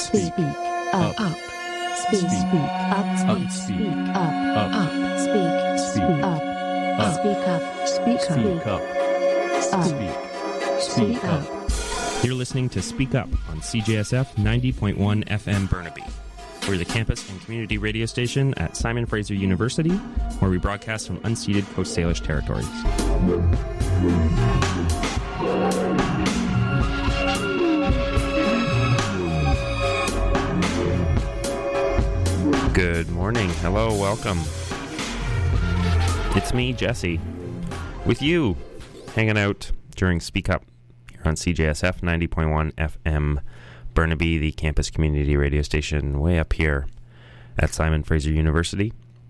Speak up. Speak up. Speak up. Speak up. Speak up. Speak up. Speak up. You're listening to Speak Up on CJSF 90.1 FM Burnaby. We're the campus and community radio station at Simon Fraser University, where we broadcast from unceded Coast Salish territories. Good morning. Hello, welcome. It's me, Jesse, with you, hanging out during Speak Up here on CJSF 90.1 FM Burnaby, the campus community radio station way up here at Simon Fraser University,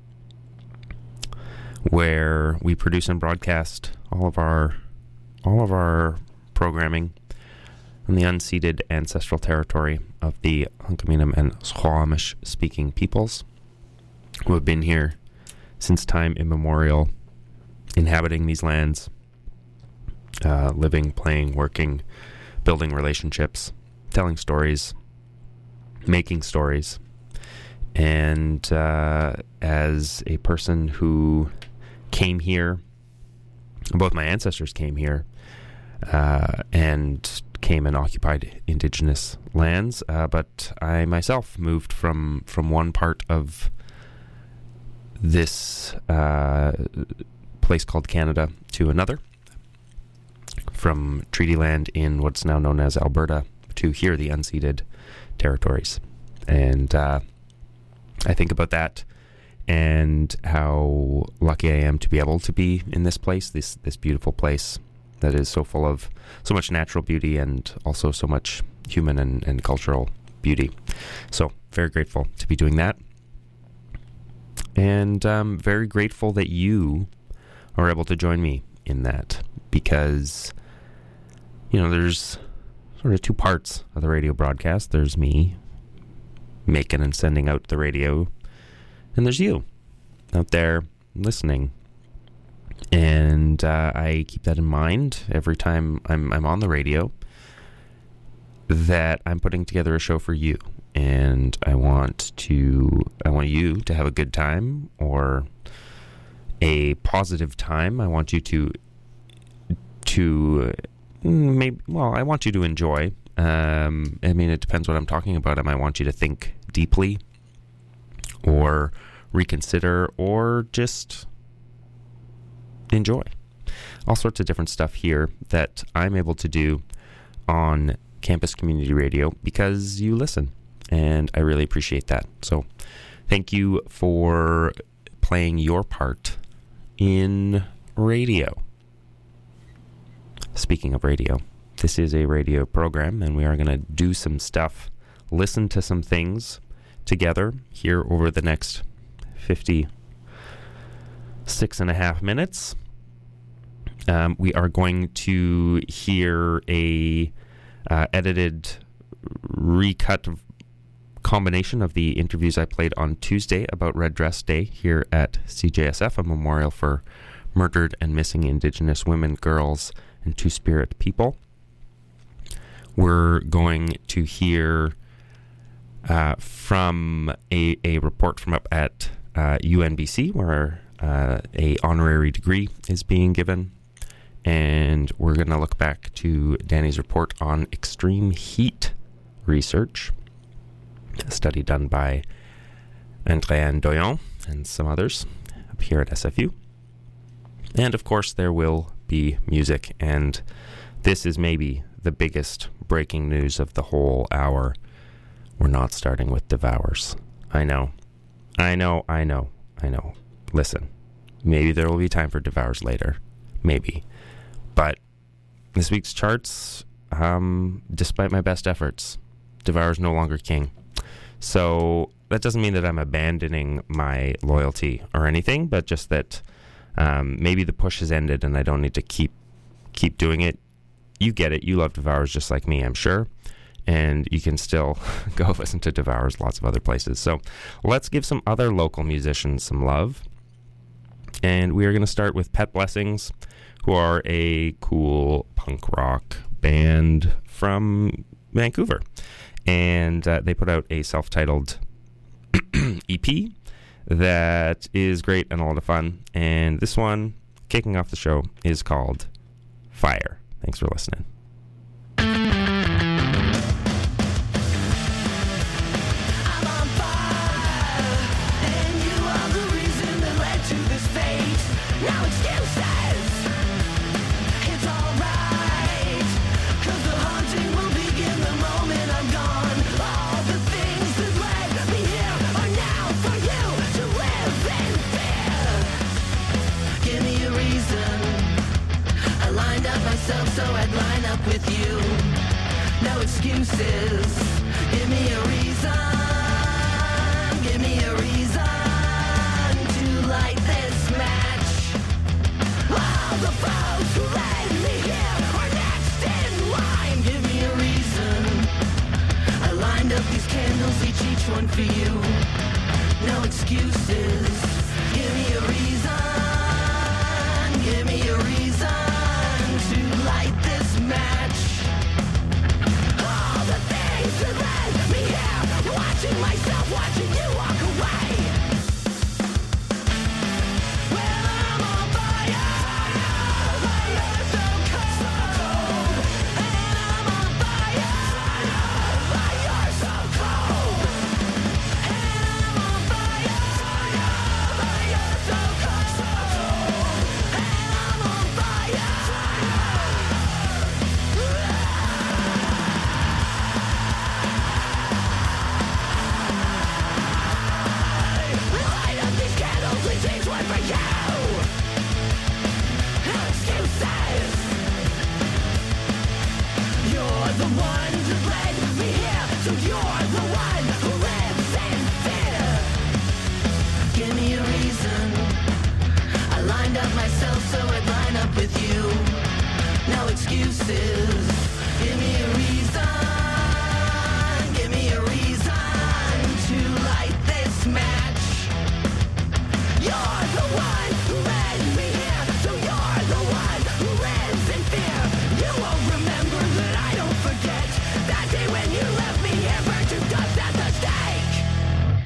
where we produce and broadcast all of our programming on the unceded ancestral territory of the Hunkaminam and Squamish speaking peoples who have been here since time immemorial, inhabiting these lands, living, playing, working, building relationships, telling stories, making stories. And as a person who came here, both my ancestors came here and came and occupied indigenous lands, but I myself moved from one part of this place called Canada to another, from treaty land in what's now known as Alberta to here, the unceded territories. And I think about that and how lucky I am to be able to be in this place, this beautiful place that is so full of so much natural beauty and also so much human and cultural beauty. So very grateful to be doing that. And very grateful that you are able to join me in that, because, you know, there's sort of two parts of the radio broadcast. There's me making and sending out the radio, and there's you out there listening. And I keep that in mind every time I'm on the radio, that I'm putting together a show for you, and I want you to have a good time, or a positive time. I want you to I want you to enjoy. I mean, it depends what I'm talking about. I might want you to think deeply, or reconsider, or just enjoy. All sorts of different stuff here that I'm able to do on campus community radio because you listen, and I really appreciate that. So thank you for playing your part in radio. Speaking of radio, this is a radio program, and we are going to do some stuff, listen to some things together here over the next 56.5 minutes. We are going to hear a edited, recut combination of the interviews I played on Tuesday about Red Dress Day here at CJSF, a memorial for murdered and missing Indigenous women, girls, and Two-Spirit people. We're going to hear from a report from up at UNBC, where a honorary degree is being given. And we're going to look back to Danny's report on extreme heat research, a study done by Andréane Doyon and some others up here at SFU. And of course, there will be music, and this is maybe the biggest breaking news of the whole hour. We're not starting with Devours. I know. Listen, maybe there will be time for Devours later. Maybe. But this week's charts, despite my best efforts, Devours no longer king. So that doesn't mean that I'm abandoning my loyalty or anything, but just that maybe the push has ended and I don't need to keep doing it. You get it. You love Devours just like me, I'm sure. And you can still go listen to Devours lots of other places. So let's give some other local musicians some love. And we are going to start with Pet Blessings, who are a cool punk rock band from Vancouver. And they put out a self-titled EP that is great and a lot of fun. And this one, kicking off the show, is called Fire. Thanks for listening. So I'd line up with you. No excuses. Give me a reason. Give me a reason to light this match. All the foes who led me here are next in line. Give me a reason. I lined up these candles, each one for you. No excuses. Give me a reason. Give me a reason. Light this match. All the things that led me here, watching myself, watching you walk away. Well, I'm on fire, fire so cold, and I'm on fire, fire so cold, and I'm on fire, fire so cold, and I'm on fire. So I'd line up with you. No excuses. Give me a reason. Give me a reason to light this match. You're the one who led me here, so you're the one who lives in fear. You won't remember that I don't forget that day when you left me here, burned to dust at the stake.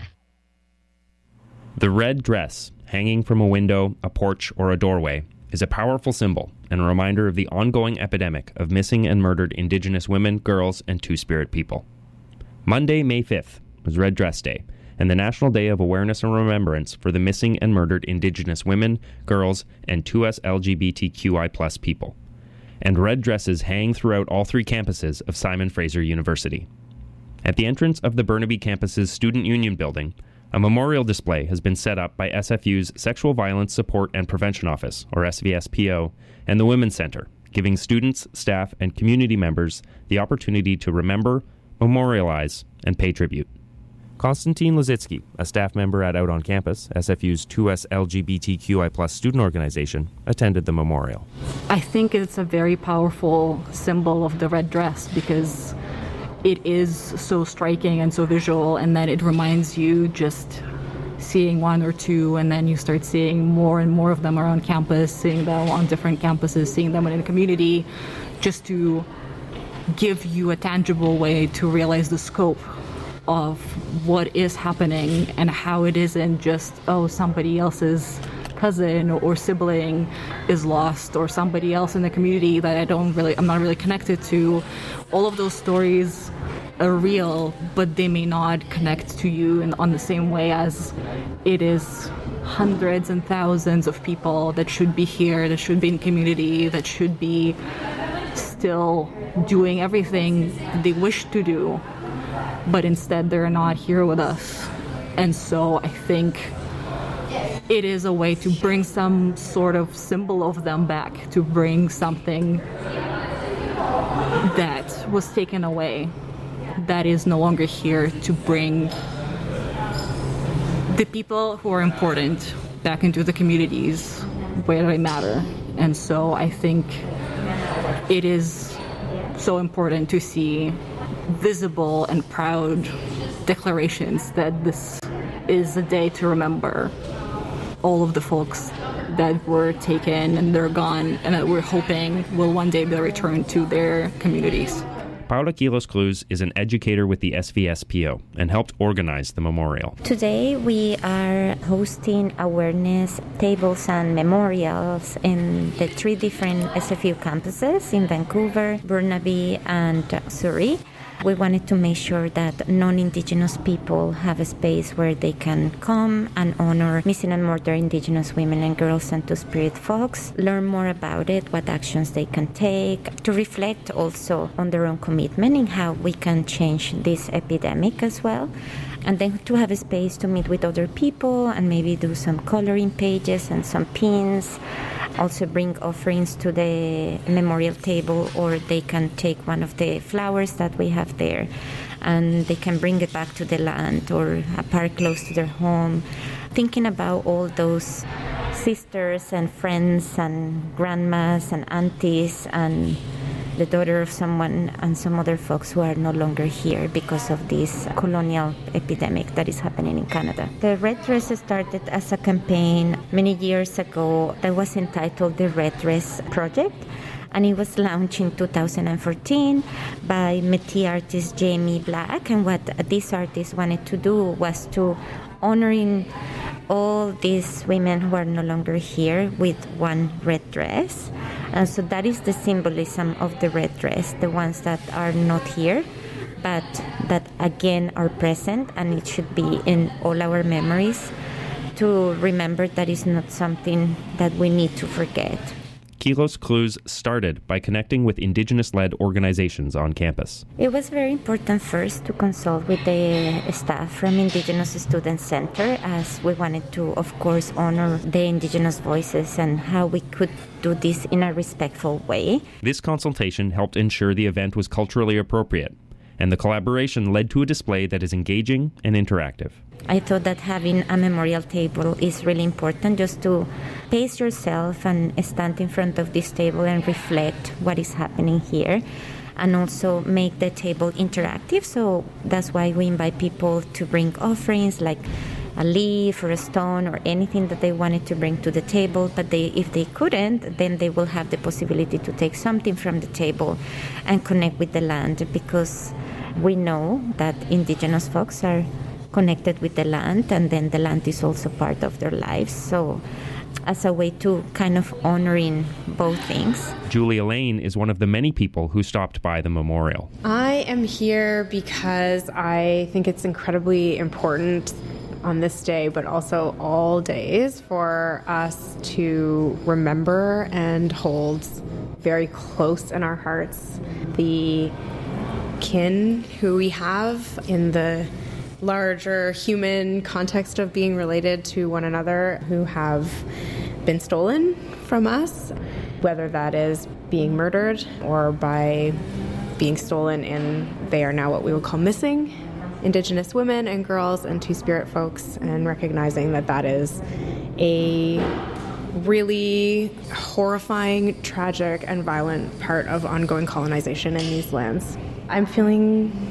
The red dress, hanging from a window, a porch, or a doorway, is a powerful symbol and a reminder of the ongoing epidemic of missing and murdered Indigenous women, girls, and Two-Spirit people. Monday, May 5th, was Red Dress Day, and the National Day of Awareness and Remembrance for the missing and murdered Indigenous women, girls, and 2S LGBTQI+ people. And red dresses hang throughout all three campuses of Simon Fraser University. At the entrance of the Burnaby campus's Student Union building, a memorial display has been set up by SFU's Sexual Violence Support and Prevention Office, or SVSPO, and the Women's Center, giving students, staff, and community members the opportunity to remember, memorialize, and pay tribute. Konstantin Lazitsky, a staff member at Out on Campus, SFU's 2S LGBTQI+ student organization, attended the memorial. I think it's a very powerful symbol of the red dress because it is so striking and so visual, and then it reminds you just seeing one or two, and then you start seeing more and more of them around campus, seeing them on different campuses, seeing them in the community, just to give you a tangible way to realize the scope of what is happening and how it isn't just, oh, somebody else's cousin or sibling is lost, or somebody else in the community that I'm not really connected to. All of those stories are real, but they may not connect to you on the same way as it is hundreds and thousands of people that should be here, that should be in community, that should be still doing everything they wish to do, but instead they're not here with us. And so I think it is a way to bring some sort of symbol of them back, to bring something that was taken away, that is no longer here, to bring the people who are important back into the communities where they matter. And so I think it is so important to see visible and proud declarations that this is a day to remember all of the folks that were taken and they're gone, and that we're hoping will one day be returned to their communities. Paula Quiros Cruz is an educator with the SVSPO and helped organize the memorial. Today we are hosting awareness tables and memorials in the 3 different SFU campuses in Vancouver, Burnaby, and Surrey. We wanted to make sure that non-Indigenous people have a space where they can come and honor missing and murdered Indigenous women and girls and Two-Spirit folks, learn more about it, what actions they can take, to reflect also on their own commitment in how we can change this epidemic as well. And then to have a space to meet with other people and maybe do some coloring pages and some pins. Also bring offerings to the memorial table, or they can take one of the flowers that we have there and they can bring it back to the land or a park close to their home. Thinking about all those sisters and friends and grandmas and aunties and the daughter of someone and some other folks who are no longer here because of this colonial epidemic that is happening in Canada. The Red Dress started as a campaign many years ago that was entitled the Red Dress Project, and it was launched in 2014 by Métis artist Jamie Black. And what this artist wanted to do was to honoring all these women who are no longer here with one red dress. And so that is the symbolism of the red dress, the ones that are not here, but that again are present, and it should be in all our memories to remember that is not something that we need to forget. Quiros Cruz started by connecting with Indigenous-led organizations on campus. It was very important first to consult with the staff from Indigenous Student Center, as we wanted to, of course, honor the Indigenous voices and how we could do this in a respectful way. This consultation helped ensure the event was culturally appropriate, and the collaboration led to a display that is engaging and interactive. I thought that having a memorial table is really important, just to pace yourself and stand in front of this table and reflect what is happening here, and also make the table interactive. So that's why we invite people to bring offerings like a leaf or a stone or anything that they wanted to bring to the table, but if they couldn't, then they will have the possibility to take something from the table and connect with the land, because we know that Indigenous folks are connected with the land, and then the land is also part of their lives. So as a way to kind of honoring both things. Julia Lane is one of the many people who stopped by the memorial. I am here because I think it's incredibly important on this day, but also all days, for us to remember and hold very close in our hearts the kin who we have in the larger human context of being related to one another, who have been stolen from us, whether that is being murdered or by being stolen and they are now what we would call missing, Indigenous women and girls and Two-Spirit folks, and recognizing that that is a really horrifying, tragic, and violent part of ongoing colonization in these lands. I'm feeling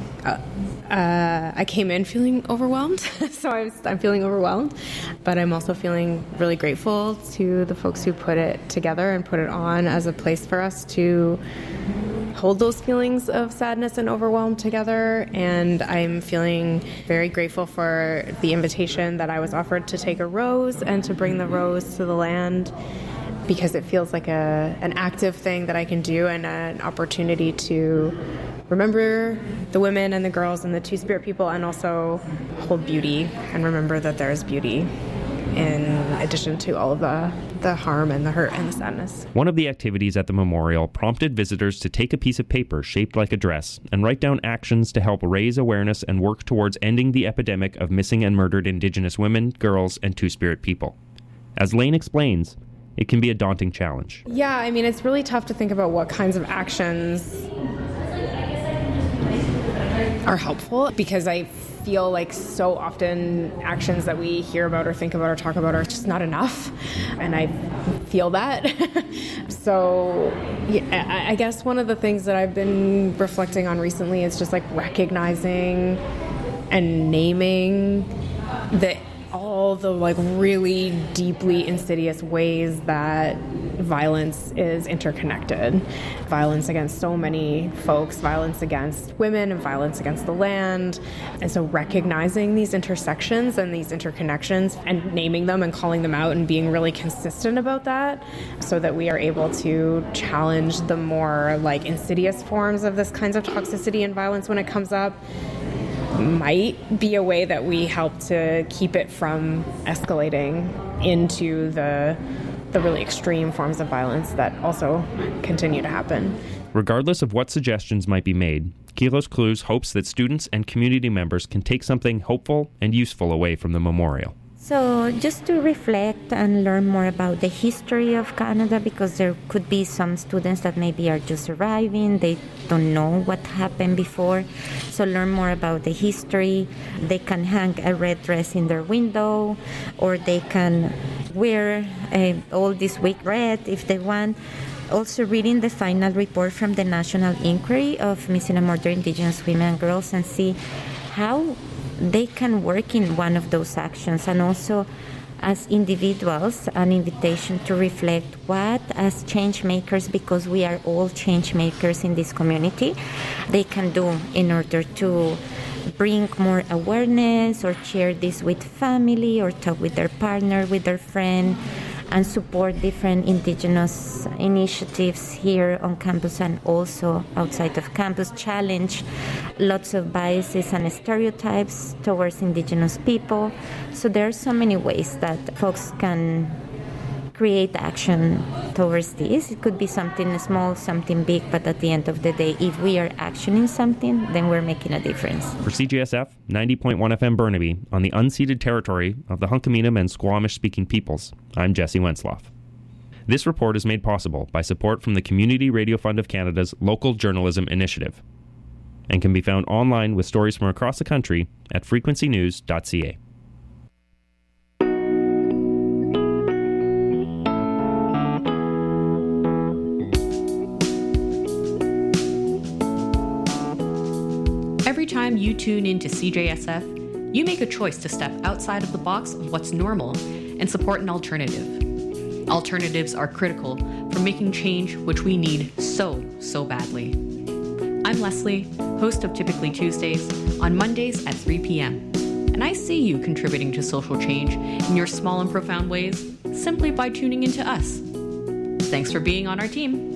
I came in feeling overwhelmed, so I'm feeling overwhelmed, but I'm also feeling really grateful to the folks who put it together and put it on as a place for us to hold those feelings of sadness and overwhelm together. And I'm feeling very grateful for the invitation that I was offered to take a rose and to bring the rose to the land, because it feels like an active thing that I can do and an opportunity to remember the women and the girls and the Two-Spirit people, and also hold beauty and remember that there is beauty in addition to all of the harm and the hurt and the sadness. One of the activities at the memorial prompted visitors to take a piece of paper shaped like a dress and write down actions to help raise awareness and work towards ending the epidemic of missing and murdered Indigenous women, girls, and Two-Spirit people. As Lane explains, it can be a daunting challenge. Yeah, I mean, it's really tough to think about what kinds of actions are helpful, because I feel like so often actions that we hear about or think about or talk about are just not enough, and I feel that. So yeah, I guess one of the things that I've been reflecting on recently is just like recognizing and naming all the like really deeply insidious ways that violence is interconnected. Violence against so many folks, violence against women, and violence against the land. And so recognizing these intersections and these interconnections and naming them and calling them out and being really consistent about that so that we are able to challenge the more like insidious forms of this kinds of toxicity and violence when it comes up might be a way that we help to keep it from escalating into the really extreme forms of violence that also continue to happen. Regardless of what suggestions might be made, Kilos Clues hopes that students and community members can take something hopeful and useful away from the memorial. So just to reflect and learn more about the history of Canada, because there could be some students that maybe are just arriving, they don't know what happened before. So learn more about the history. They can hang a red dress in their window, or they can wear all this week red if they want. Also reading the final report from the National Inquiry of Missing and Murdered Indigenous Women and Girls and see how they can work in one of those actions, and also as individuals an invitation to reflect what as change makers, because we are all change makers in this community, they can do in order to bring more awareness or share this with family or talk with their partner, with their friend, and support different Indigenous initiatives here on campus and also outside of campus, challenge lots of biases and stereotypes towards Indigenous people. So there are so many ways that folks can create action towards this. It could be something small, something big, but at the end of the day, if we are actioning something, then we're making a difference. For CJSF 90.1 FM Burnaby, on the unceded territory of the Hunkaminam and Squamish-speaking peoples, I'm Jesse Wensloff. This report is made possible by support from the Community Radio Fund of Canada's Local Journalism Initiative and can be found online with stories from across the country at frequencynews.ca. Every time you tune into CJSF, you make a choice to step outside of the box of what's normal and support an alternative. Alternatives are critical for making change, which we need so badly. I'm Leslie, host of Typically Tuesdays, on Mondays at 3 p.m. And I see you contributing to social change in your small and profound ways simply by tuning into us. Thanks for being on our team.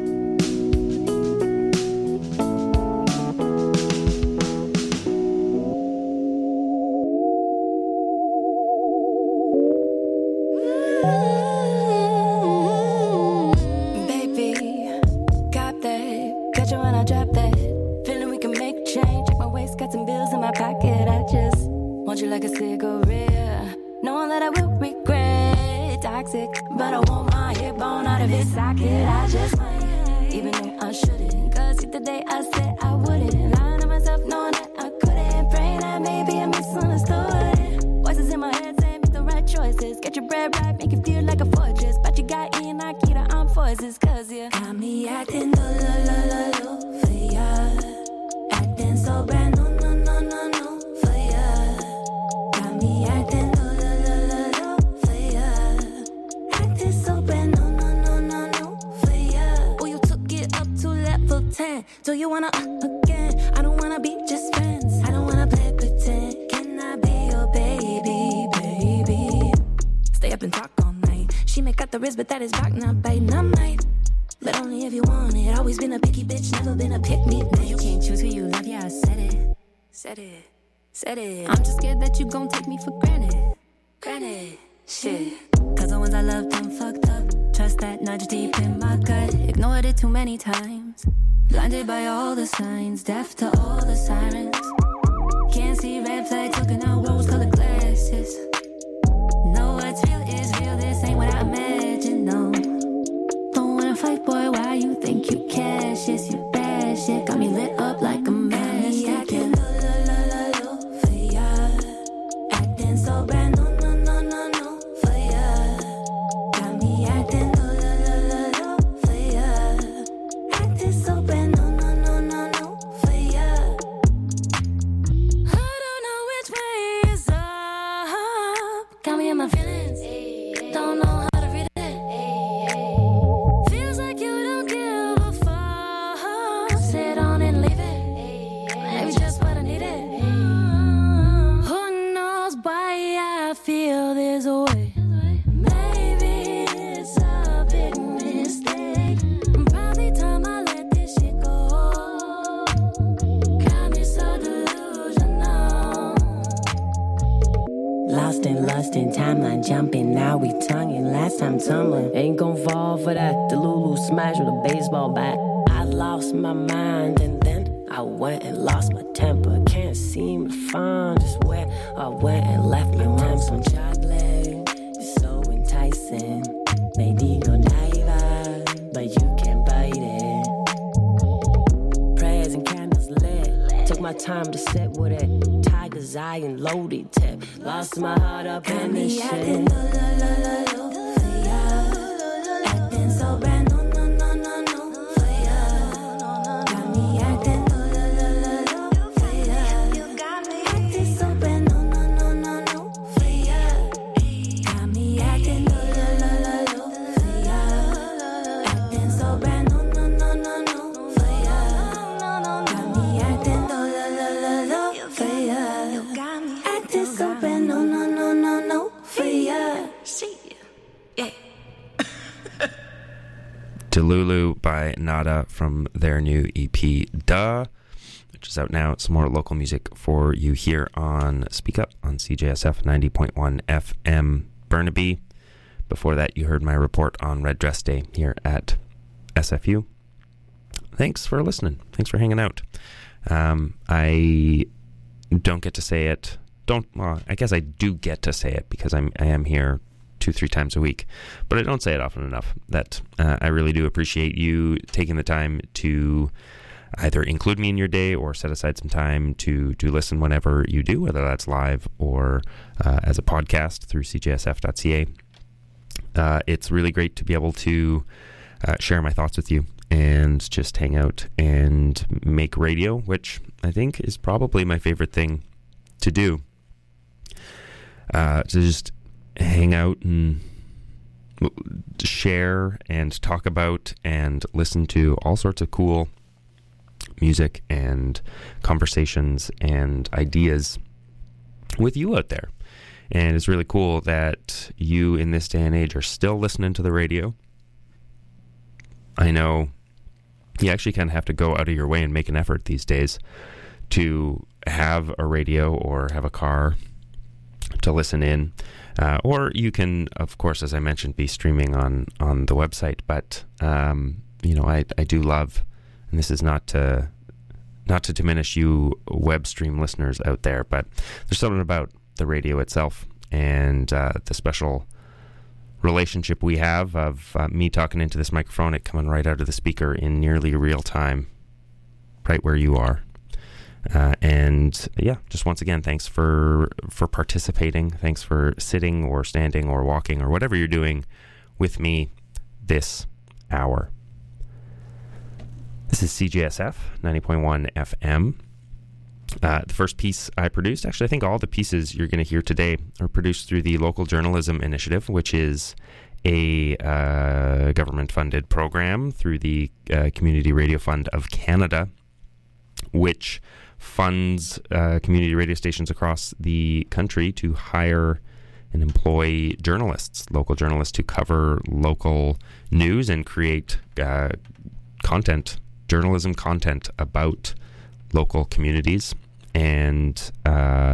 Do you wanna again? I don't wanna be just friends. I don't wanna play pretend. Can I be your baby, baby? Stay up and talk all night. She may cut the wrist, but that is back, not biting. I might, but only if you want it. Always been a picky bitch, never been a pick-me bitch. You can't choose who you love, yeah, I said it. Said it, said it. I'm just scared that you gon' take me for granted. Granted, shit. Cause the ones I love done fucked up. Trust that nudge deep in my gut. Ignored it too many times. Blinded by all the signs, deaf to all the sirens. Can't see red flags, looking out rose-colored glasses. No, what's real is real, this ain't what I imagined, no. Don't wanna fight, boy, why you think you cash? It's your bad shit, got me lit up like a match. Acting low for ya. Acting so brand new, no for ya. Got me acting low for ya. Acting so brand new, no for ya. I don't know which way is up. Lost in lust and timeline jumping, now we tonguing. Last time tumbling, ain't gon' fall for that. The Lulu smash with a baseball bat. I lost my mind and then I went and lost my temper. Can't seem to find just where I went and left my temper. Chocolate is so enticing. Maybe no naiva, but you can't bite it. Prayers and candles lit. Took my time to sit with it. Tiger's eye and loaded tip. Lost my heart up in this shit. Acting so brand new. Delulu by Nada from their new EP, Duh, which is out now. Some more local music for you here on Speak Up on CJSF 90.1 FM Burnaby. Before that, you heard my report on Red Dress Day here at SFU. Thanks for listening. Thanks for hanging out. I don't get to say it. I guess I do get to say it because I am here 2-3 times a week, but I don't say it often enough that I really do appreciate you taking the time to either include me in your day or set aside some time to listen whenever you do, whether that's live or as a podcast through cjsf.ca. It's really great to be able to share my thoughts with you and just hang out and make radio, which I think is probably my favorite thing to do. To just hang out and share and talk about and listen to all sorts of cool music and conversations and ideas with you out there. And it's really cool that you in this day and age are still listening to the radio. I know you actually kind of have to go out of your way and make an effort these days to have a radio or have a car to listen in. Or you can, of course, as I mentioned, be streaming on the website. But, I do love, and this is not to diminish you web stream listeners out there, but there's something about the radio itself and the special relationship we have of me talking into this microphone, it coming right out of the speaker in nearly real time, right where you are. Just once again, thanks for participating. Thanks for sitting or standing or walking or whatever you're doing with me this hour. This is CJSF 90.1 FM. The first piece I produced, actually I think all the pieces you're going to hear today are produced through the Local Journalism Initiative, which is a government-funded program through the Community Radio Fund of Canada, which funds community radio stations across the country to hire and employ local journalists to cover local news and create journalism content about local communities. And I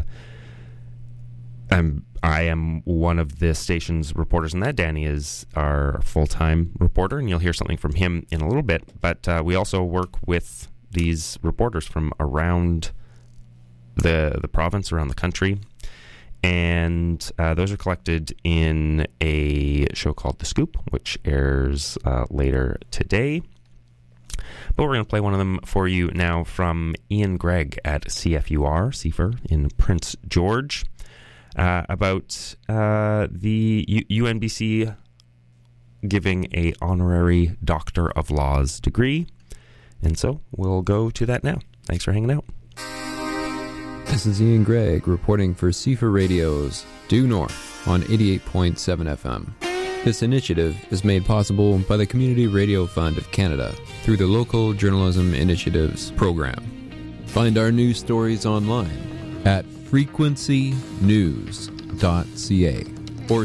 am one of the station's reporters in that. Danny is our full-time reporter, and you'll hear something from him in a little bit. But we also work with these reporters from around the province, around the country, and those are collected in a show called The Scoop, which airs later today. But we're going to play one of them for you now from Ian Gregg at CFUR in Prince George about the UNBC giving a honorary Doctor of Laws degree. And so we'll go to that now. Thanks for hanging out. This is Ian Gregg reporting for CFUR Radio's Due North on 88.7 FM. This initiative is made possible by the Community Radio Fund of Canada through the Local Journalism Initiatives program. Find our news stories online at frequencynews.ca or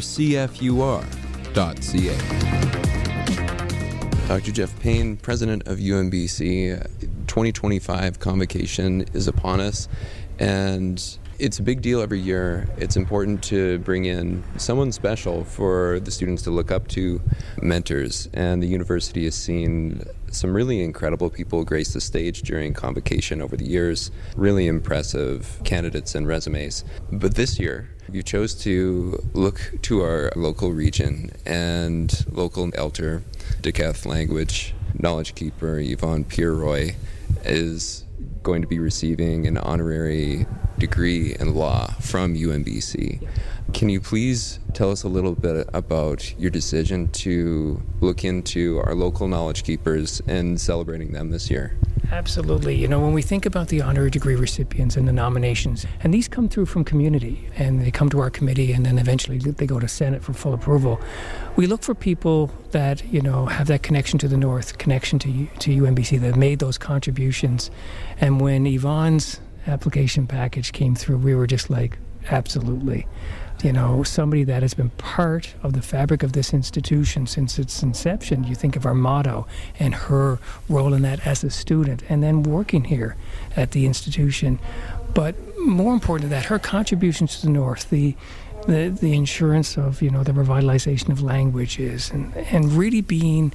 cfur.ca. Dr. Jeff Payne, president of UNBC. 2025 convocation is upon us, and It's a big deal every year. It's important to bring in someone special for the students to look up to, mentors, and the university has seen some really incredible people grace the stage during convocation over the years. Really impressive candidates and resumes. But this year, you chose to look to our local region and local elder, Dakelh language knowledge keeper Yvonne Pierroy is going to be receiving an honorary degree in law from UNBC. Can you please tell us a little bit about your decision to look into our local knowledge keepers and celebrating them this year? Absolutely. You know, when we think about the honorary degree recipients and the nominations, and these come through from community, and they come to our committee, and then eventually they go to Senate for full approval, we look for people that, you know, have that connection to the North, connection to UNBC, that have made those contributions. And when Yvonne's application package came through, we were just like, absolutely. You know, somebody that has been part of the fabric of this institution since its inception. You think of our motto and her role in that as a student, and then working here at the institution. But more important than that, her contributions to the North, the insurance of, you know, the revitalization of languages, and really being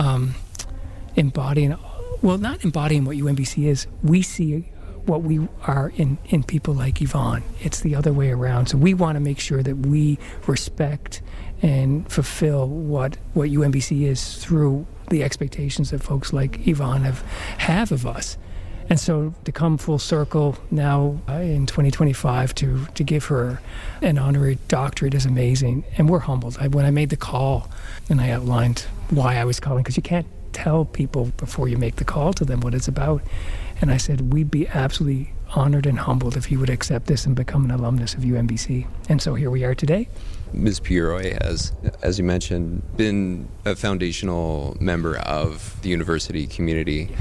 embodying, well, not embodying what UNBC is. We see what we are in people like Yvonne. It's the other way around. So we want to make sure that we respect and fulfill what UNBC is through the expectations that folks like Yvonne have of us. And so to come full circle now in 2025 to give her an honorary doctorate is amazing. And we're humbled. When I made the call and I outlined why I was calling, because you can't tell people before you make the call to them what it's about. And I said, we'd be absolutely honored and humbled if you would accept this and become an alumnus of UNBC. And so here we are today. Ms. Pierroy has, as you mentioned, been a foundational member of the university community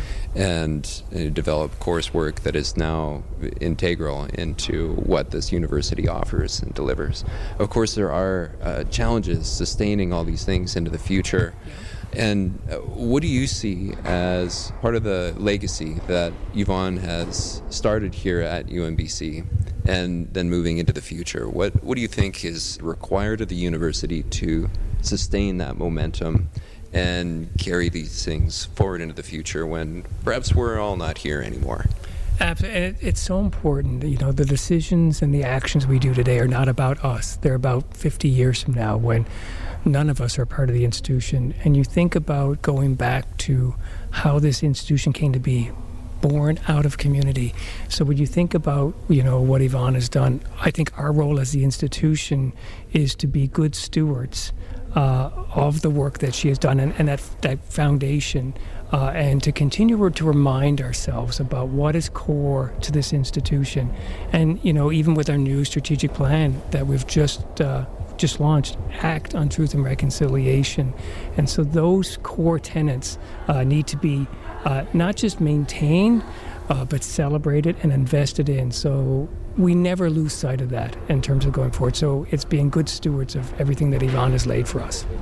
and developed coursework that is now integral into what this university offers and delivers. Of course, there are challenges sustaining all these things into the future. And what do you see as part of the legacy that Yvonne has started here at UNBC and then moving into the future? What do you think is required of the university to sustain that momentum and carry these things forward into the future when perhaps we're all not here anymore? Absolutely. It's so important. You know, the decisions and the actions we do today are not about us. They're about 50 years from now when none of us are part of the institution. And you think about going back to how this institution came to be, born out of community. So when you think about, you know, what Yvonne has done, I think our role as the institution is to be good stewards of the work that she has done and that foundation, and to continue to remind ourselves about what is core to this institution. And, you know, even with our new strategic plan that we've just launched, Act on Truth and Reconciliation. And so those core tenets need to be not just maintained, but celebrated and invested in. So we never lose sight of that in terms of going forward. So it's being good stewards of everything that Yvonne has laid for us.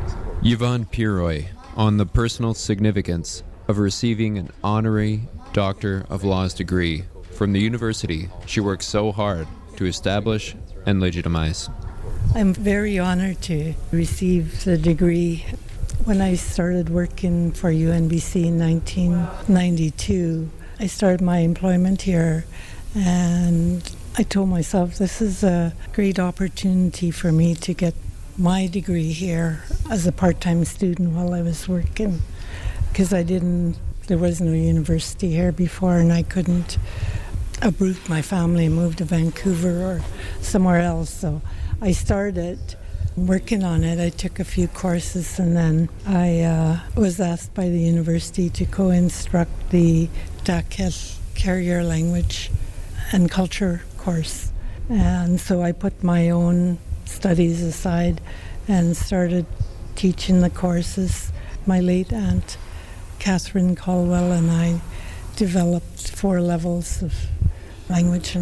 Yvonne Pierroy on the personal significance of receiving an honorary Doctor of Laws degree from the university she worked so hard to establish and legitimize. I'm very honored to receive the degree. When I started working for UNBC in 1992, I started my employment here, and I told myself this is a great opportunity for me to get my degree here as a part-time student while I was working, because there was no university here before, and I couldn't uproot my family and move to Vancouver or somewhere else. So I started working on it. I took a few courses, and then I was asked by the university to co-instruct the Dakelh Carrier Language and Culture course. And so I put my own studies aside and started teaching the courses. My late aunt, Catherine Caldwell, and I developed 4 levels of language